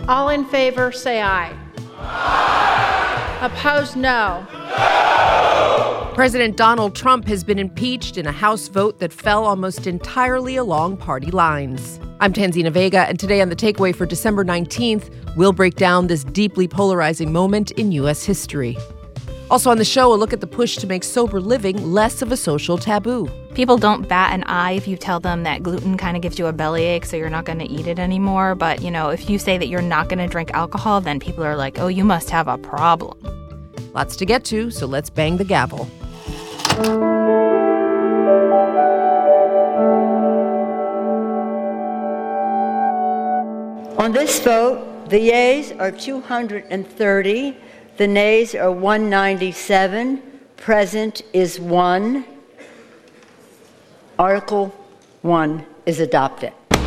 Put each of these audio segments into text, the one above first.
All in favor, say aye. Opposed, no. President Donald Trump has been impeached in a House vote that fell almost entirely along party lines. I'm Tanzina Vega, and today on The Takeaway for December 19th, we'll break down this deeply polarizing moment in U.S. history. Also on the show, a look at the push to make sober living less of a social taboo. People don't bat an eye if you tell them that gluten kind of gives you a bellyache, so you're not going to eat it anymore. But, if you say that you're not going to drink alcohol, then people are like, oh, you must have a problem. Lots to get to, so let's bang the gavel. On this vote, the yeas are 230, the nays are 197, present is 1. Article 1 is adopted. The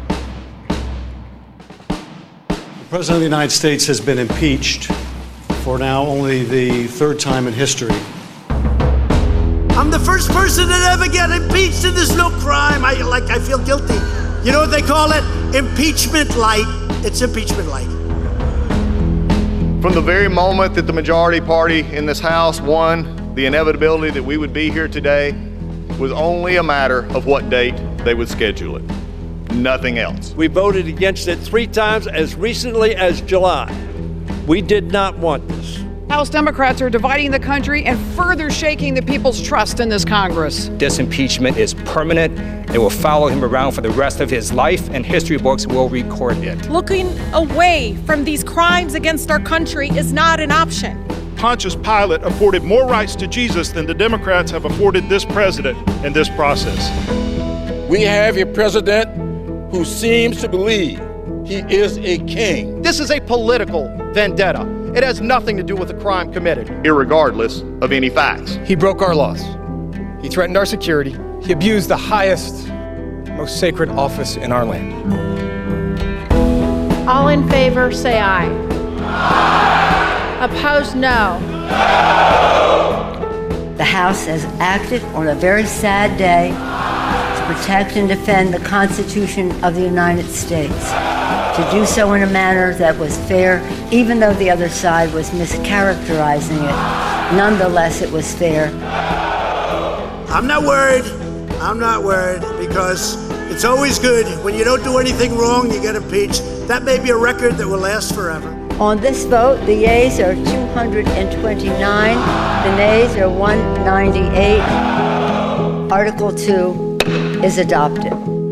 President of the United States has been impeached for now only the third time in history. I'm the first person to ever get impeached, and there's no crime. I feel guilty. You know what they call it? Impeachment light. It's impeachment light. From the very moment that the majority party in this House won, the inevitability that we would be here today was only a matter of what date they would schedule it. Nothing else. We voted against it 3 times as recently as July. We did not want this. House Democrats are dividing the country and further shaking the people's trust in this Congress. This impeachment is permanent. It will follow him around for the rest of his life, and history books will record it. Looking away from these crimes against our country is not an option. Pontius Pilate afforded more rights to Jesus than the Democrats have afforded this president in this process. We have a president who seems to believe he is a king. This is a political vendetta. It has nothing to do with the crime committed. Irregardless of any facts. He broke our laws. He threatened our security. He abused the highest, most sacred office in our land. All in favor, say aye. Opposed, no. The House has acted on a very sad day to protect and defend the Constitution of the United States. To do so in a manner that was fair, even though the other side was mischaracterizing it. Nonetheless, it was fair. I'm not worried, because it's always good. When you don't do anything wrong, you get impeached. That may be a record that will last forever. On this vote, the yeas are 229, the nays are 198. Article 2 is adopted.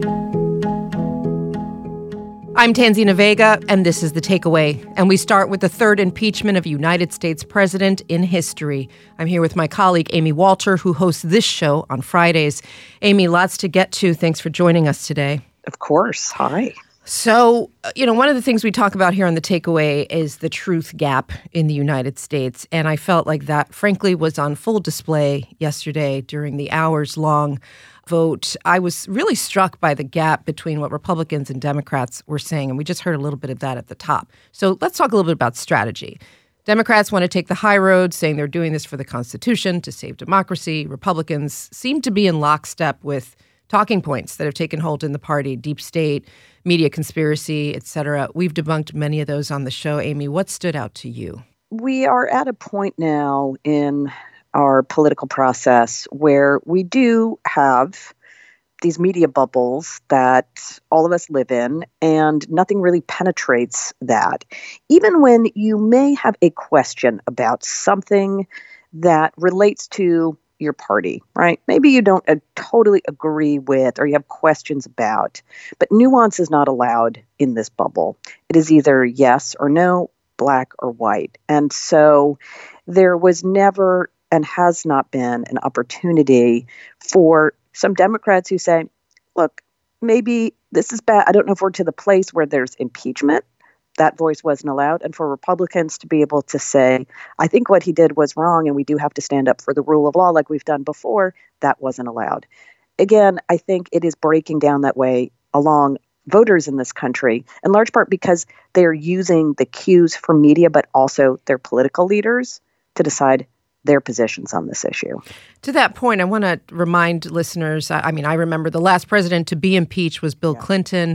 I'm Tanzina Vega, and this is The Takeaway. And we start with the third impeachment of a United States president in history. I'm here with my colleague, Amy Walter, who hosts this show on Fridays. Amy, lots to get to. Thanks for joining us today. Of course. Hi. So, one of the things we talk about here on The Takeaway is the truth gap in the United States. And I felt like that, frankly, was on full display yesterday during the hours-long vote. I was really struck by the gap between what Republicans and Democrats were saying, and we just heard a little bit of that at the top. So let's talk a little bit about strategy. Democrats want to take the high road, saying they're doing this for the Constitution, to save democracy. Republicans seem to be in lockstep with talking points that have taken hold in the party: deep state, media conspiracy, et cetera. We've debunked many of those on the show. Amy, what stood out to you? We are at a point now in our political process where we do have these media bubbles that all of us live in, and nothing really penetrates that. Even when you may have a question about something that relates to your party, right? Maybe you don't totally agree with, or you have questions about, but nuance is not allowed in this bubble. It is either yes or no, black or white. And so there was never and has not been an opportunity for some Democrats who say, look, maybe this is bad. I don't know if we're to the place where there's impeachment. That voice wasn't allowed. And for Republicans to be able to say, I think what he did was wrong, and we do have to stand up for the rule of law like we've done before, that wasn't allowed. Again, I think it is breaking down that way along voters in this country, in large part because they're using the cues from media, but also their political leaders to decide their positions on this issue. To that point, I want to remind listeners, I remember the last president to be impeached was Bill Clinton.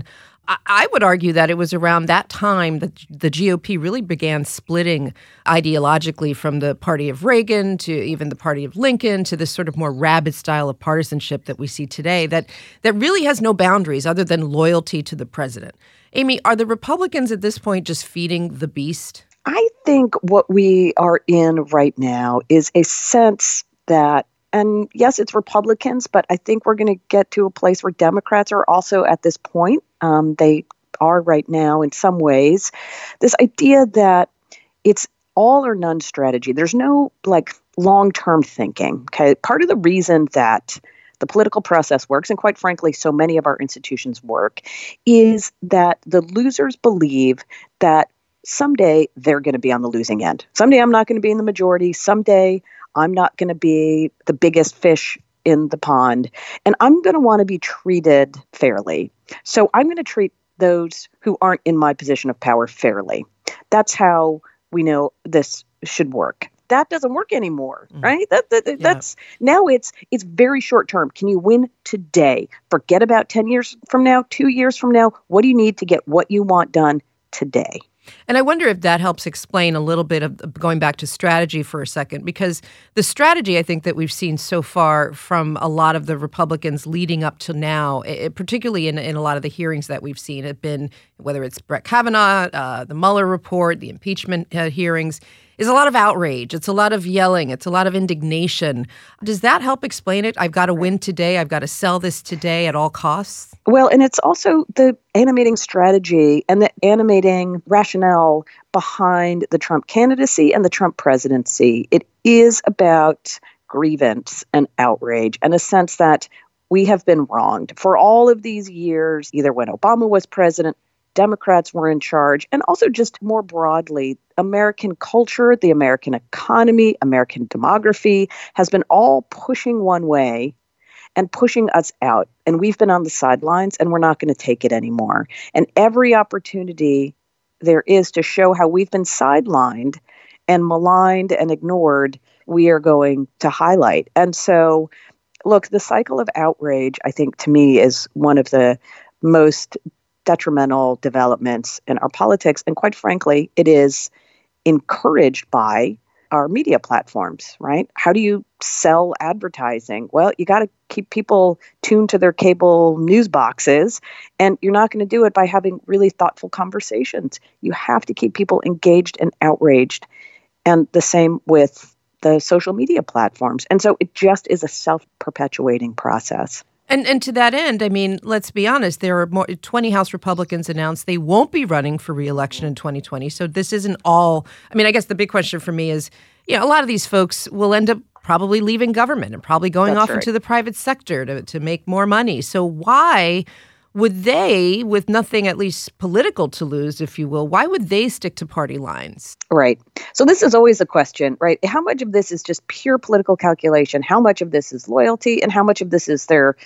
I would argue that it was around that time that the GOP really began splitting ideologically from the party of Reagan to even the party of Lincoln to this sort of more rabid style of partisanship that we see today that really has no boundaries other than loyalty to the president. Amy, are the Republicans at this point just feeding the beast? I think what we are in right now is a sense that, and yes, it's Republicans, but I think we're going to get to a place where Democrats are also at this point. They are right now in some ways. This idea that it's all or none strategy. There's no long-term thinking. Okay, part of the reason that the political process works, and quite frankly, so many of our institutions work, is that the losers believe that someday they're going to be on the losing end. Someday I'm not going to be in the majority. Someday I'm not going to be the biggest fish in the pond, and I'm going to want to be treated fairly. So I'm going to treat those who aren't in my position of power fairly. That's how we know this should work. That doesn't work anymore, right? That's now it's very short term. Can you win today? Forget about 10 years from now, 2 years from now. What do you need to get what you want done today? And I wonder if that helps explain a little bit of going back to strategy for a second, because the strategy I think that we've seen so far from a lot of the Republicans leading up to now, particularly in a lot of the hearings that we've seen, have been, whether it's Brett Kavanaugh, the Mueller report, the impeachment hearings, is a lot of outrage. It's a lot of yelling. It's a lot of indignation. Does that help explain it? I've got to win today. I've got to sell this today at all costs. Well, and it's also the animating strategy and the animating rationale behind the Trump candidacy and the Trump presidency. It is about grievance and outrage and a sense that we have been wronged for all of these years, either when Obama was president, Democrats were in charge, and also just more broadly, American culture, the American economy, American demography has been all pushing one way and pushing us out. And we've been on the sidelines, and we're not going to take it anymore. And every opportunity there is to show how we've been sidelined and maligned and ignored, we are going to highlight. And so, look, the cycle of outrage, I think, to me, is one of the most detrimental developments in our politics. And quite frankly, it is encouraged by our media platforms, right? How do you sell advertising? Well, you got to keep people tuned to their cable news boxes, and you're not going to do it by having really thoughtful conversations. You have to keep people engaged and outraged. And the same with the social media platforms. And so it just is a self-perpetuating process. And to that end, I mean, let's be honest, there are 20 House Republicans announced they won't be running for re-election in 2020. So this isn't all, I mean, I guess the big question for me is, a lot of these folks will end up probably leaving government and probably going off into the private sector to make more money. So why would they, with nothing at least political to lose, if you will, why would they stick to party lines? Right. So this is always a question, right? How much of this is just pure political calculation? How much of this is loyalty? And how much of this is their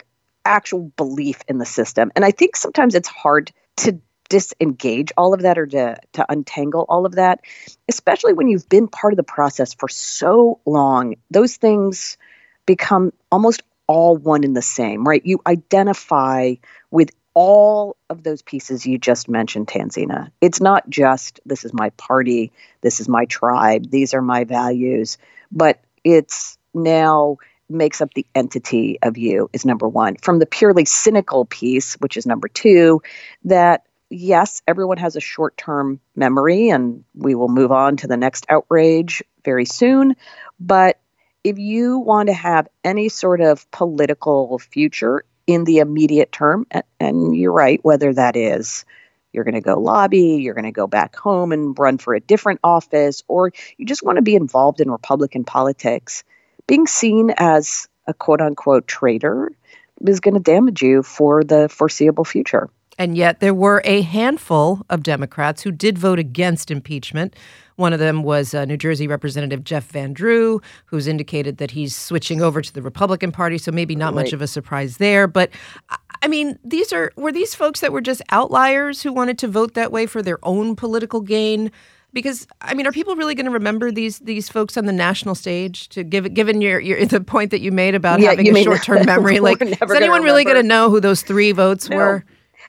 actual belief in the system? And I think sometimes it's hard to disengage all of that or to untangle all of that, especially when you've been part of the process for so long. Those things become almost all one and the same, right? You identify with all of those pieces you just mentioned, Tanzina. It's not just, this is my party, this is my tribe, these are my values, but it's now makes up the entity of you is number one. From the purely cynical piece, which is number two, that yes, everyone has a short-term memory and we will move on to the next outrage very soon, but if you want to have any sort of political future in the immediate term, and you're right, whether that is you're going to go lobby, you're going to go back home and run for a different office, or you just want to be involved in Republican politics, being seen as a quote-unquote traitor is going to damage you for the foreseeable future. And yet there were a handful of Democrats who did vote against impeachment. One of them was New Jersey Representative Jeff Van Drew, who's indicated that he's switching over to the Republican Party, so maybe not much of a surprise there. But, I mean, were these folks that were just outliers who wanted to vote that way for their own political gain? Because, I mean, are people really going to remember these folks on the national stage? Given the point that you made about having a short-term memory, is anyone really going to know who those three votes were?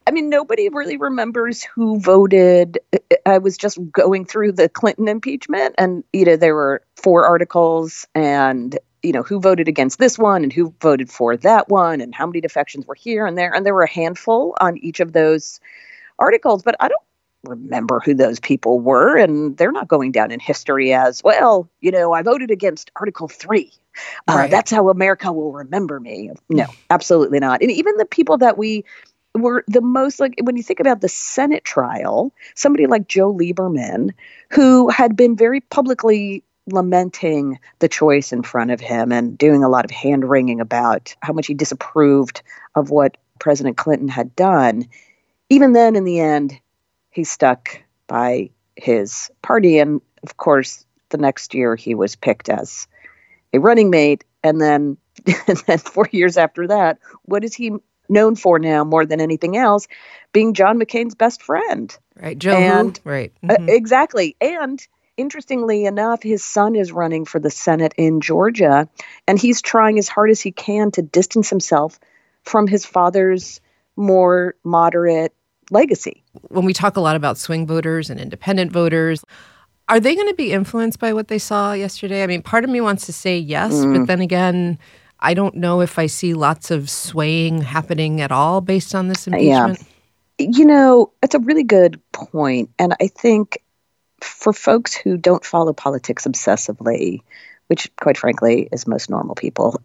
I mean, nobody really remembers who voted. I was just going through the Clinton impeachment, and, there were 4 articles, and, who voted against this one and who voted for that one and how many defections were here and there. And there were a handful on each of those articles, but I don't remember who those people were, and they're not going down in history as, well, I voted against Article 3. Right. That's how America will remember me. No, absolutely not. And even the people that we were the most, like, when you think about the Senate trial, somebody like Joe Lieberman, who had been very publicly lamenting the choice in front of him and doing a lot of hand-wringing about how much he disapproved of what President Clinton had done. Even then, in the end, he stuck by his party. And of course, the next year he was picked as a running mate. And then 4 years after that, what is he known for now more than anything else? Being John McCain's best friend. Right. Joe. Right. Mm-hmm. Exactly. And interestingly enough, his son is running for the Senate in Georgia, and he's trying as hard as he can to distance himself from his father's more moderate legacy. When we talk a lot about swing voters and independent voters, are they going to be influenced by what they saw yesterday? I mean, part of me wants to say yes, but then again, I don't know if I see lots of swaying happening at all based on this impeachment. Yeah. It's a really good point. And I think for folks who don't follow politics obsessively, which quite frankly is most normal people,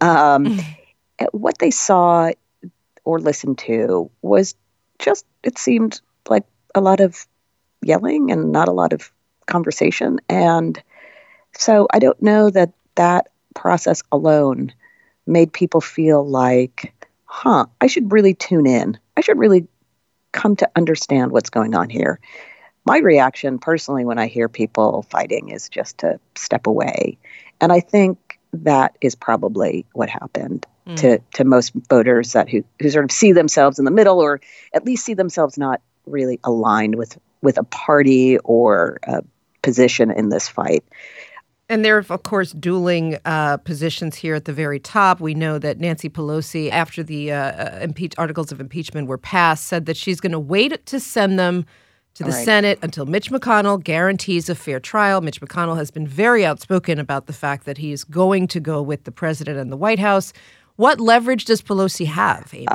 what they saw or listened to was just, it seemed like a lot of yelling and not a lot of conversation. And so I don't know that process alone made people feel like, I should really tune in. I should really come to understand what's going on here. My reaction personally when I hear people fighting is just to step away. And I think that is probably what happened to most voters who sort of see themselves in the middle, or at least see themselves not really aligned with a party or a position in this fight. And there are, of course, dueling positions here at the very top. We know that Nancy Pelosi, after the articles of impeachment were passed, said that she's going to wait to send them to the Senate until Mitch McConnell guarantees a fair trial. Mitch McConnell has been very outspoken about the fact that he is going to go with the president and the White House. What leverage does Pelosi have, Amy?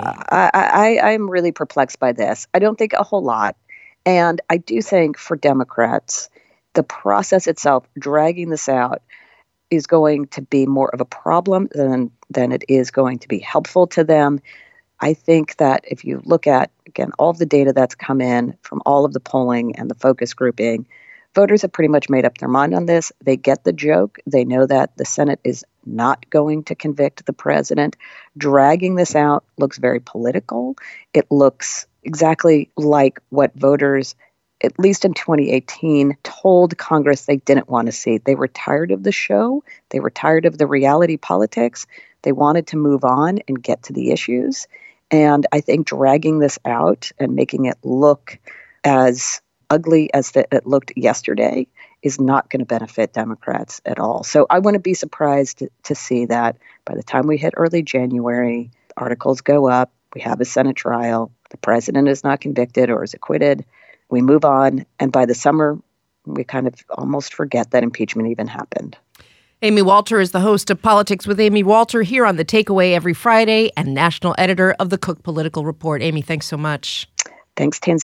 I'm really perplexed by this. I don't think a whole lot. And I do think for Democrats, the process itself, dragging this out, is going to be more of a problem than it is going to be helpful to them. I think that if you look at, again, all of the data that's come in from all of the polling and the focus grouping, voters have pretty much made up their mind on this. They get the joke. They know that the Senate is not going to convict the president. Dragging this out looks very political. It looks exactly like what voters, at least in 2018, told Congress they didn't want to see. They were tired of the show. They were tired of the reality politics. They wanted to move on and get to the issues. And I think dragging this out and making it look as ugly as it looked yesterday is not going to benefit Democrats at all. So I wouldn't be surprised to see that by the time we hit early January, articles go up, we have a Senate trial, the president is not convicted or is acquitted, we move on, and by the summer, we kind of almost forget that impeachment even happened. Amy Walter is the host of Politics with Amy Walter here on The Takeaway every Friday and national editor of the Cook Political Report. Amy, thanks so much. Thanks, Tins.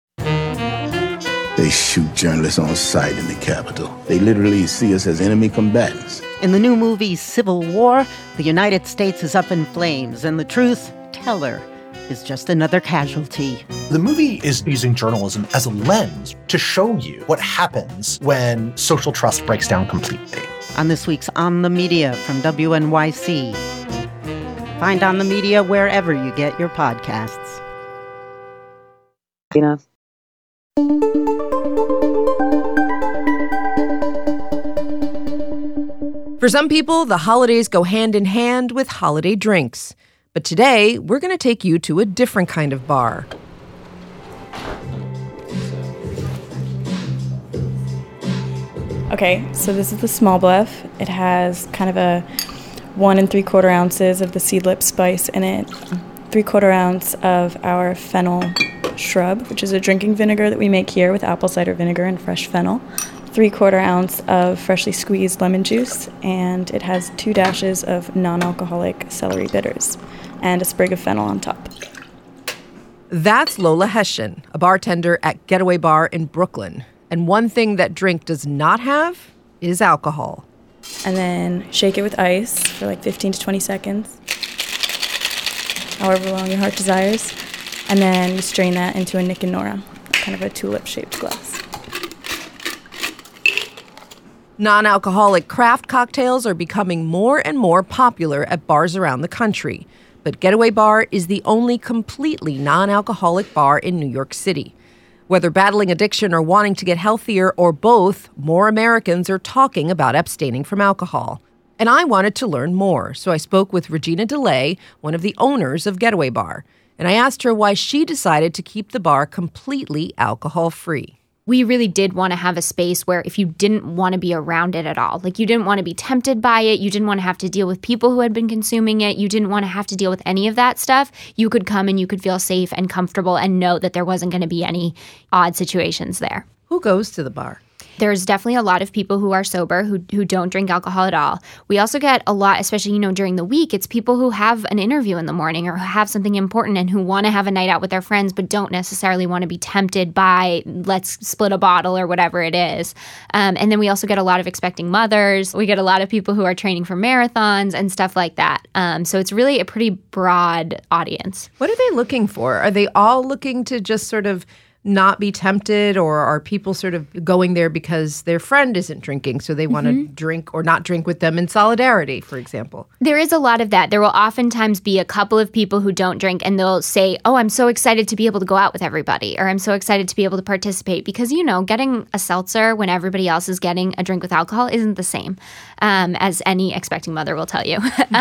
They shoot journalists on sight in the Capitol. They literally see us as enemy combatants. In the new movie Civil War, the United States is up in flames, and the truth teller is just another casualty. The movie is using journalism as a lens to show you what happens when social trust breaks down completely. On this week's On the Media from WNYC. Find On the Media wherever you get your podcasts. For some people, the holidays go hand in hand with holiday drinks. But today, we're going to take you to a different kind of bar. Okay, so this is the Small Bluff. It has kind of a 1 3/4 ounces of the seedlip spice in it, 3/4 ounce of our fennel Shrub, which is a drinking vinegar that we make here with apple cider vinegar and fresh fennel, 3/4 ounce of freshly squeezed lemon juice, and it has 2 dashes of non-alcoholic celery bitters and a sprig of fennel on top. That's Lola Hession, a bartender at Getaway Bar in Brooklyn. And one thing that drink does not have is alcohol. And then shake it with ice for like 15 to 20 seconds, however long your heart desires. And then you strain that into a Nick and Nora, kind of a tulip-shaped glass. Non-alcoholic craft cocktails are becoming more and more popular at bars around the country. But Getaway Bar is the only completely non-alcoholic bar in New York City. Whether battling addiction or wanting to get healthier or both, more Americans are talking about abstaining from alcohol. And I wanted to learn more, so I spoke with Regina DeLay, one of the owners of Getaway Bar. And I asked her why she decided to keep the bar completely alcohol-free. We really did want to have a space where if you didn't want to be around it at all, like you didn't want to be tempted by it, you didn't want to have to deal with people who had been consuming it, you didn't want to have to deal with any of that stuff, you could come and you could feel safe and comfortable and know that there wasn't going to be any odd situations there. Who goes to the bar? There's definitely a lot of people who are sober who don't drink alcohol at all. We also get a lot, especially, during the week, it's people who have an interview in the morning or who have something important and who want to have a night out with their friends but don't necessarily want to be tempted by let's split a bottle or whatever it is. And then we also get a lot of expecting mothers. We get a lot of people who are training for marathons and stuff like that. So it's really a pretty broad audience. What are they looking for? Are they all looking to just sort of not be tempted, or are people sort of going there because their friend isn't drinking, so they want to drink or not drink with them in solidarity, for example? There is a lot of that. There will oftentimes be a couple of people who don't drink, and they'll say, oh, I'm so excited to be able to go out with everybody, or I'm so excited to be able to participate, because, getting a seltzer when everybody else is getting a drink with alcohol isn't the same, as any expecting mother will tell you.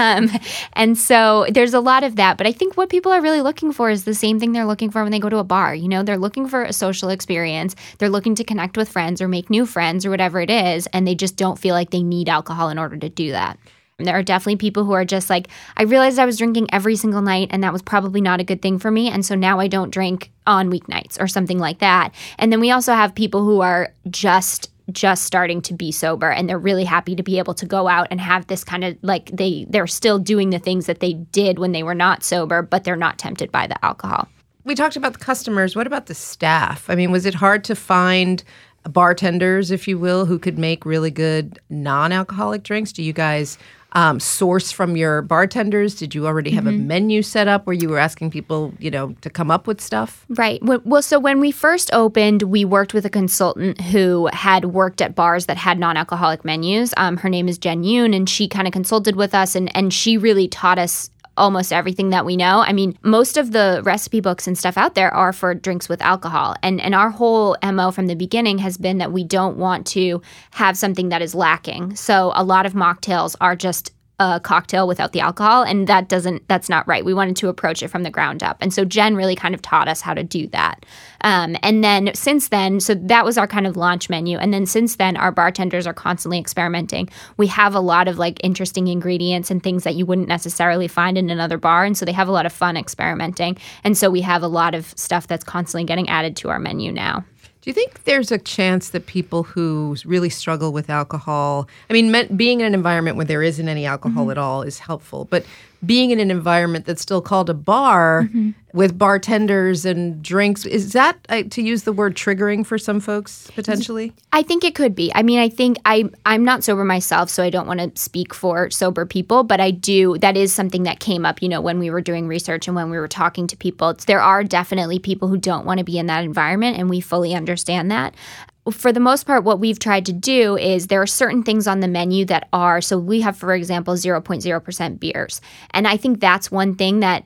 And so there's a lot of that. But I think what people are really looking for is the same thing they're looking for when they go to a bar. They're looking for a social experience. They're looking to connect with friends or make new friends or whatever it is, and they just don't feel like they need alcohol in order to do that. And there are definitely people who are just like, I realized I was drinking every single night and that was probably not a good thing for me, and so now I don't drink on weeknights or something like that. And then we also have people who are just starting to be sober, and they're really happy to be able to go out and have this kind of like they're still doing the things that they did when they were not sober, but they're not tempted by the alcohol. We talked about the customers. What about the staff? I mean, was it hard to find bartenders, if you will, who could make really good non-alcoholic drinks? Do you guys source from your bartenders? Did you already have a menu set up where you were asking people, to come up with stuff? Right. Well, so when we first opened, we worked with a consultant who had worked at bars that had non-alcoholic menus. Her name is Jen Yoon, and she kind of consulted with us, and she really taught us almost everything that we know. I mean, most of the recipe books and stuff out there are for drinks with alcohol. And our whole MO from the beginning has been that we don't want to have something that is lacking. So a lot of mocktails are just a cocktail without the alcohol, and that's not right. We wanted to approach it from the ground up. And so Jen really kind of taught us how to do that. And then since then, so that was our kind of launch menu. And then since then, our bartenders are constantly experimenting. We have a lot of like interesting ingredients and things that you wouldn't necessarily find in another bar. And so they have a lot of fun experimenting. And so we have a lot of stuff that's constantly getting added to our menu now. Do you think there's a chance that people who really struggle with alcohol, I mean, being in an environment where there isn't any alcohol at all is helpful, but being in an environment that's still called a bar with bartenders and drinks, is that, to use the word, triggering for some folks potentially? I think it could be. I mean, I think I'm not sober myself, so I don't want to speak for sober people, but that is something that came up, when we were doing research and when we were talking to people. There are definitely people who don't want to be in that environment, and we fully understand that. For the most part, what we've tried to do is there are certain things on the menu that are, so we have, for example, 0.0% beers. And I think that's one thing that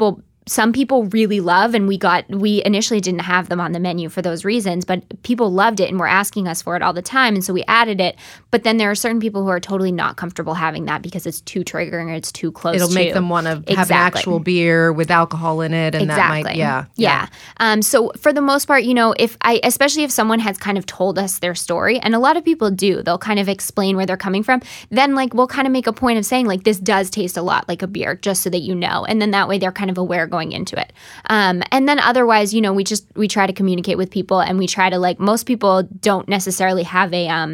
some people really love, and we initially didn't have them on the menu for those reasons, but people loved it and were asking us for it all the time, and so we added it. But then there are certain people who are totally not comfortable having that because it's too triggering or it's too close. It'll make them want to have an actual beer with alcohol in it, and that might, yeah. So for the most part, especially if someone has kind of told us their story, and a lot of people do, they'll kind of explain where they're coming from. Then we'll kind of make a point of saying this does taste a lot like a beer, just so that you know, and then that way they're kind of aware going going into it. And then otherwise, you know, we try to communicate with people, and we try to, like, most people don't necessarily have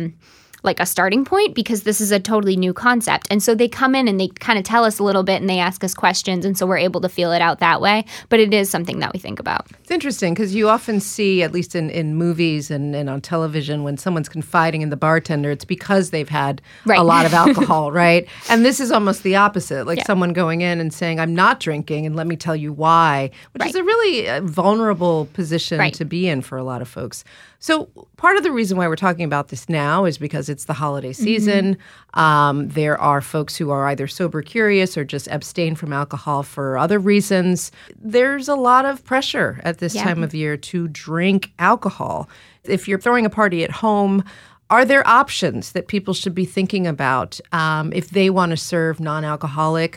a starting point because this is a totally new concept. And so they come in and they kind of tell us a little bit and they ask us questions. And so we're able to feel it out that way. But it is something that we think about. It's interesting because you often see, at least in movies and on television, when someone's confiding in the bartender, it's because they've had a lot of alcohol, right? And this is almost the opposite, like someone going in and saying, I'm not drinking and let me tell you why, which is a really vulnerable position to be in for a lot of folks. So part of the reason why we're talking about this now is because it's the holiday season. There are folks who are either sober curious or just abstain from alcohol for other reasons. There's a lot of pressure at this time of year to drink alcohol. If you're throwing a party at home, are there options that people should be thinking about if they want to serve non-alcoholic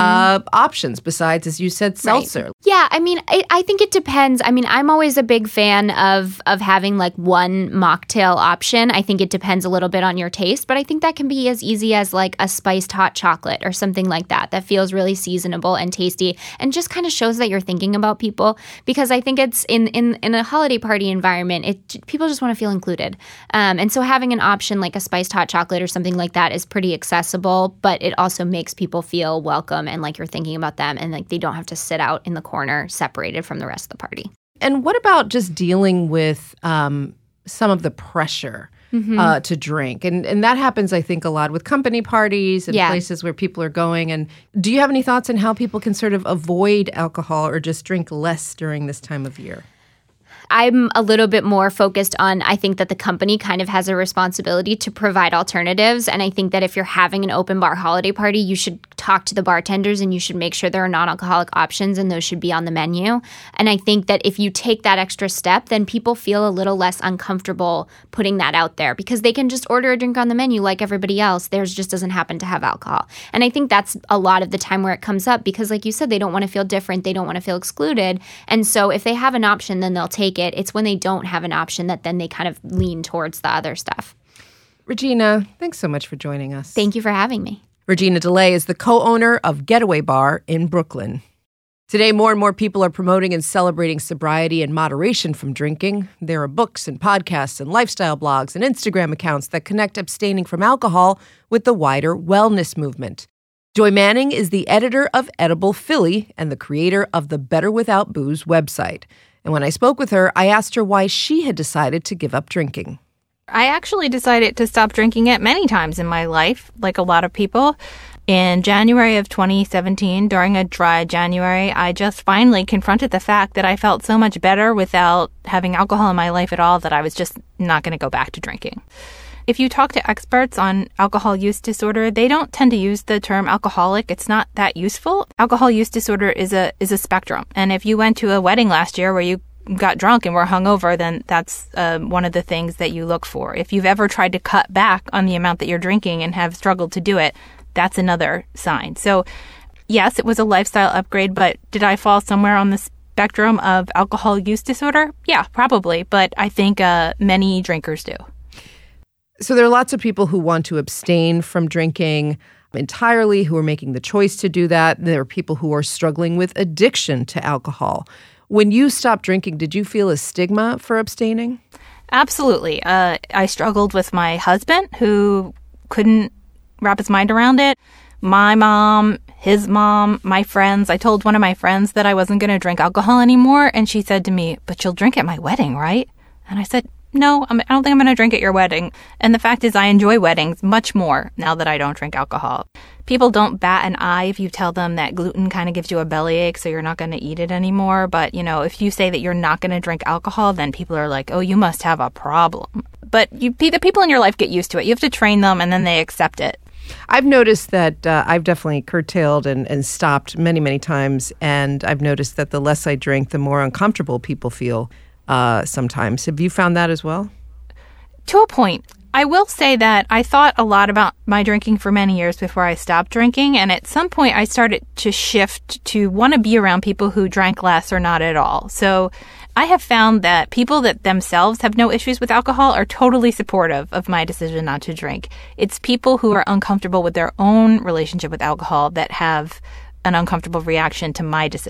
options besides, as you said, seltzer? Right. Yeah, I mean, I think it depends. I mean, I'm always a big fan of having like one mocktail option. I think it depends a little bit on your taste, but I think that can be as easy as like a spiced hot chocolate or something like that feels really seasonable and tasty and just kind of shows that you're thinking about people, because I think it's in a holiday party environment, people just want to feel included. And so having an option like a spiced hot chocolate or something like that is pretty accessible, but it also makes people feel welcome and like you're thinking about them and like they don't have to sit out in the corner separated from the rest of the party. And what about just dealing with some of the pressure to drink? And that happens, I think, a lot with company parties and places where people are going. And do you have any thoughts on how people can sort of avoid alcohol or just drink less during this time of year? I'm a little bit more focused on, I think that the company kind of has a responsibility to provide alternatives. And I think that if you're having an open bar holiday party, you should talk to the bartenders and you should make sure there are non-alcoholic options and those should be on the menu. And I think that if you take that extra step, then people feel a little less uncomfortable putting that out there because they can just order a drink on the menu like everybody else. Theirs just doesn't happen to have alcohol. And I think that's a lot of the time where it comes up because, like you said, they don't want to feel different. They don't want to feel excluded. And so if they have an option, then they'll take it. It's when they don't have an option that then they kind of lean towards the other stuff. Regina, thanks so much for joining us. Thank you for having me. Regina DeLay is the co-owner of Getaway Bar in Brooklyn. Today, more and more people are promoting and celebrating sobriety and moderation from drinking. There are books and podcasts and lifestyle blogs and Instagram accounts that connect abstaining from alcohol with the wider wellness movement. Joy Manning is the editor of Edible Philly and the creator of the Better Without Booze website. And when I spoke with her, I asked her why she had decided to give up drinking. I actually decided to stop drinking it many times in my life, like a lot of people. In January of 2017, during a dry January, I just finally confronted the fact that I felt so much better without having alcohol in my life at all that I was just not going to go back to drinking. If you talk to experts on alcohol use disorder, they don't tend to use the term alcoholic. It's not that useful. Alcohol use disorder is a spectrum. And if you went to a wedding last year where you got drunk and were hungover, then that's one of the things that you look for. If you've ever tried to cut back on the amount that you're drinking and have struggled to do it, that's another sign. So yes, it was a lifestyle upgrade, but did I fall somewhere on the spectrum of alcohol use disorder? Yeah, probably. But I think many drinkers do. So there are lots of people who want to abstain from drinking entirely, who are making the choice to do that. There are people who are struggling with addiction to alcohol. When you stopped drinking, did you feel a stigma for abstaining? Absolutely. I struggled with my husband, who couldn't wrap his mind around it. My mom, his mom, my friends. I told one of my friends that I wasn't going to drink alcohol anymore, and she said to me, "But you'll drink at my wedding, right?" And I said, "No, I don't think I'm going to drink at your wedding." And the fact is I enjoy weddings much more now that I don't drink alcohol. People don't bat an eye if you tell them that gluten kind of gives you a bellyache, so you're not going to eat it anymore. But, you know, if you say that you're not going to drink alcohol, then people are like, "Oh, you must have a problem." But the people in your life get used to it. You have to train them, and then they accept it. I've noticed that I've definitely curtailed and stopped many, many times. And I've noticed that the less I drink, the more uncomfortable people feel. Sometimes. Have you found that as well? To a point. I will say that I thought a lot about my drinking for many years before I stopped drinking, and at some point I started to shift to want to be around people who drank less or not at all. So I have found that people that themselves have no issues with alcohol are totally supportive of my decision not to drink. It's people who are uncomfortable with their own relationship with alcohol that have an uncomfortable reaction to my decision.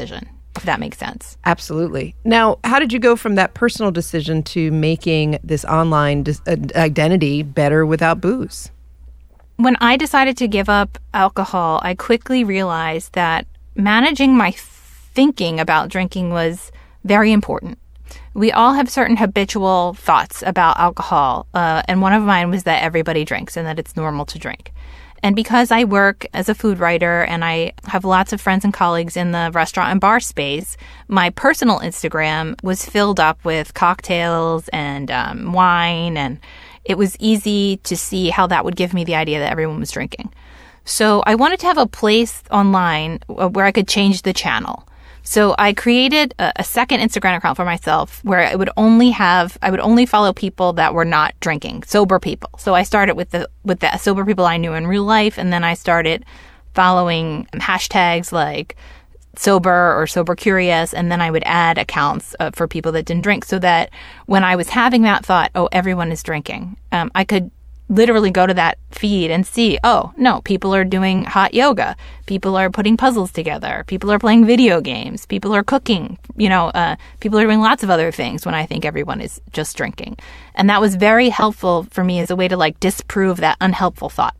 if that makes sense. Absolutely. Now, how did you go from that personal decision to making this online identity better without booze? When I decided to give up alcohol, I quickly realized that managing my thinking about drinking was very important. We all have certain habitual thoughts about alcohol, and one of mine was that everybody drinks and that it's normal to drink. And because I work as a food writer and I have lots of friends and colleagues in the restaurant and bar space, my personal Instagram was filled up with cocktails and wine, and it was easy to see how that would give me the idea that everyone was drinking. So I wanted to have a place online where I could change the channel. So I created a second Instagram account for myself where I would only follow people that were not drinking, sober people. So I started with the sober people I knew in real life, and then I started following hashtags like sober or sober curious, and then I would add accounts for people that didn't drink, so that when I was having that thought, oh, everyone is drinking, I could literally go to that feed and see, oh, no, people are doing hot yoga. People are putting puzzles together. People are playing video games. People are cooking. People are doing lots of other things when I think everyone is just drinking. And that was very helpful for me as a way to disprove that unhelpful thought.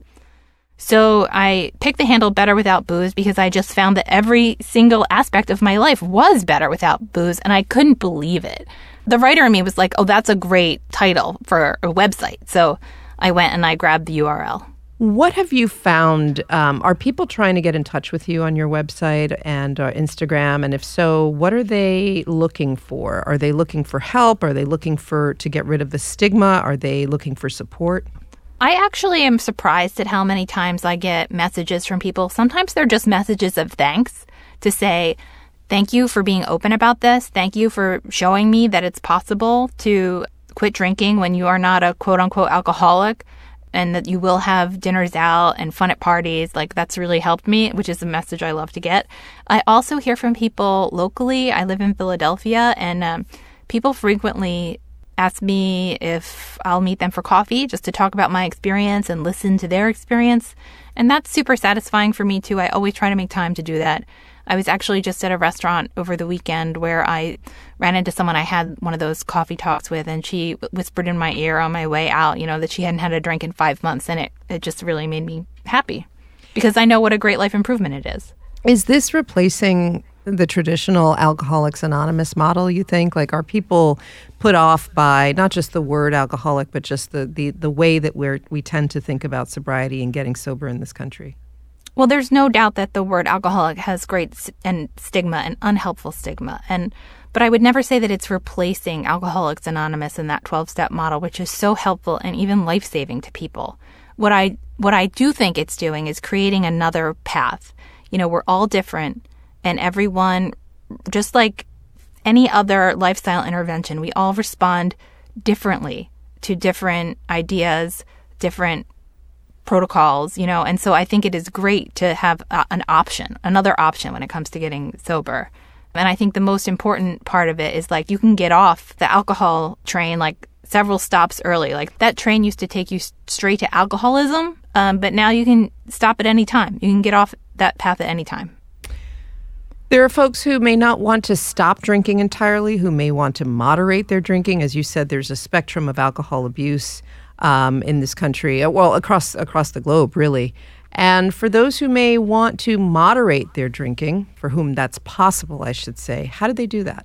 So I picked the handle Better Without Booze because I just found that every single aspect of my life was better without booze, and I couldn't believe it. The writer in me was like, oh, that's a great title for a website. So I went and I grabbed the URL. What have you found? Are people trying to get in touch with you on your website and Instagram? And if so, what are they looking for? Are they looking for help? Are they looking to get rid of the stigma? Are they looking for support? I actually am surprised at how many times I get messages from people. Sometimes they're just messages of thanks to say, thank you for being open about this. Thank you for showing me that it's possible to quit drinking when you are not a quote-unquote alcoholic, and that you will have dinners out and fun at parties. That's really helped me, which is a message I love to get. I also hear from people locally. I live in Philadelphia, and people frequently ask me if I'll meet them for coffee just to talk about my experience and listen to their experience. And that's super satisfying for me, too. I always try to make time to do that. I was actually just at a restaurant over the weekend where I ran into someone I had one of those coffee talks with, and she whispered in my ear on my way out, that she hadn't had a drink in 5 months, and it just really made me happy because I know what a great life improvement it is. Is this replacing the traditional Alcoholics Anonymous model, you think? Are people put off by not just the word alcoholic, but just the way that we tend to think about sobriety and getting sober in this country? Well, there's no doubt that the word alcoholic has great stigma and unhelpful stigma. But I would never say that it's replacing Alcoholics Anonymous in that 12-step model, which is so helpful and even life-saving to people. What I do think it's doing is creating another path. We're all different, and everyone, just like any other lifestyle intervention, we all respond differently to different ideas, different protocols, and so I think it is great to have another option when it comes to getting sober. And I think the most important part of it is you can get off the alcohol train several stops early. That train used to take you straight to alcoholism, but now you can stop at any time. You can get off that path at any time. There are folks who may not want to stop drinking entirely, who may want to moderate their drinking. As you said, there's a spectrum of alcohol abuse in this country, across the globe, really. And for those who may want to moderate their drinking, for whom that's possible, I should say, how do they do that?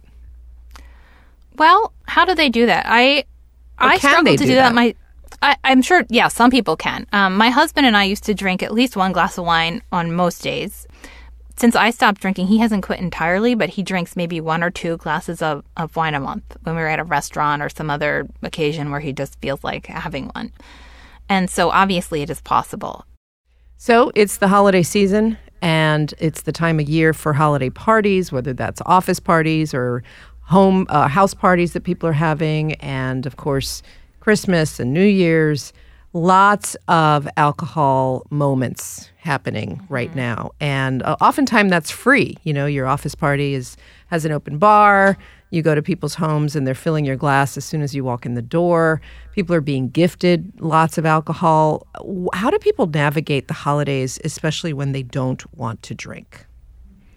Well, how do they do that? I struggle to do that. I'm sure, yeah, some people can. My husband and I used to drink at least one glass of wine on most days. Since I stopped drinking, he hasn't quit entirely, but he drinks maybe 1 or 2 glasses of wine a month when we're at a restaurant or some other occasion where he just feels like having one. And so obviously it is possible. So it's the holiday season, and it's the time of year for holiday parties, whether that's office parties or house parties that people are having, and of course, Christmas and New Year's. Lots of alcohol moments happening right now. And oftentimes that's free. Your office party has an open bar. You go to people's homes and they're filling your glass as soon as you walk in the door. People are being gifted lots of alcohol. How do people navigate the holidays, especially when they don't want to drink?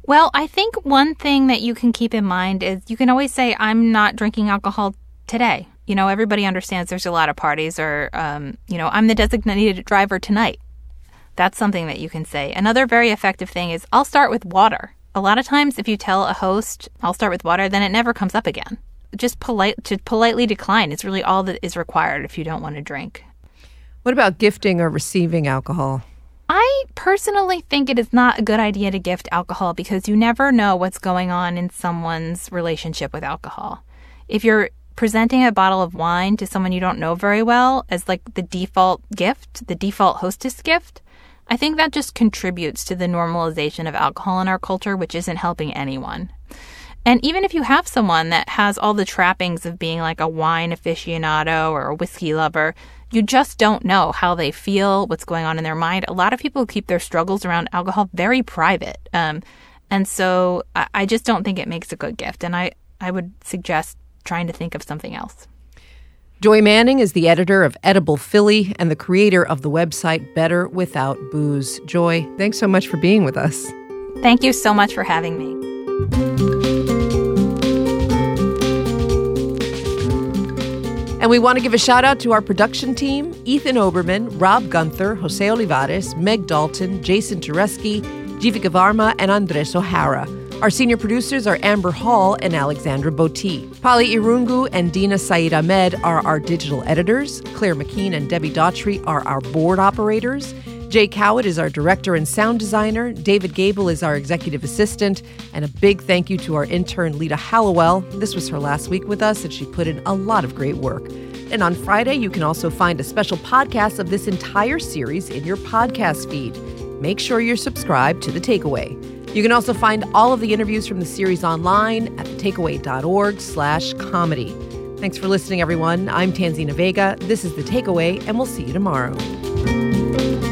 Well, I think one thing that you can keep in mind is you can always say, I'm not drinking alcohol today. You know, everybody understands there's a lot of parties, or, I'm the designated driver tonight. That's something that you can say. Another very effective thing is, I'll start with water. A lot of times if you tell a host, I'll start with water, then it never comes up again. Just politely decline is really all that is required if you don't want to drink. What about gifting or receiving alcohol? I personally think it is not a good idea to gift alcohol because you never know what's going on in someone's relationship with alcohol. If you're presenting a bottle of wine to someone you don't know very well as like the default gift, the default hostess gift, I think that just contributes to the normalization of alcohol in our culture, which isn't helping anyone. And even if you have someone that has all the trappings of being like a wine aficionado or a whiskey lover, you just don't know how they feel, what's going on in their mind. A lot of people keep their struggles around alcohol very private. And so I just don't think it makes a good gift. And I would suggest trying to think of something else. Joy Manning is the editor of Edible Philly and the creator of the website Better Without Booze. Joy, thanks so much for being with us. Thank you so much for having me. And we want to give a shout out to our production team, Ethan Oberman, Rob Gunther, Jose Olivares, Meg Dalton, Jason Tereski, Jivika Varma, and Andres O'Hara. Our senior producers are Amber Hall and Alexandra Boti. Pali Irungu and Dina Saeed Ahmed are our digital editors. Claire McKean and Debbie Daughtry are our board operators. Jay Cowett is our director and sound designer. David Gable is our executive assistant. And a big thank you to our intern, Lita Hallowell. This was her last week with us, and she put in a lot of great work. And on Friday, you can also find a special podcast of this entire series in your podcast feed. Make sure you're subscribed to The Takeaway. You can also find all of the interviews from the series online at thetakeaway.org/comedy. Thanks for listening, everyone. I'm Tanzina Vega. This is The Takeaway, and we'll see you tomorrow.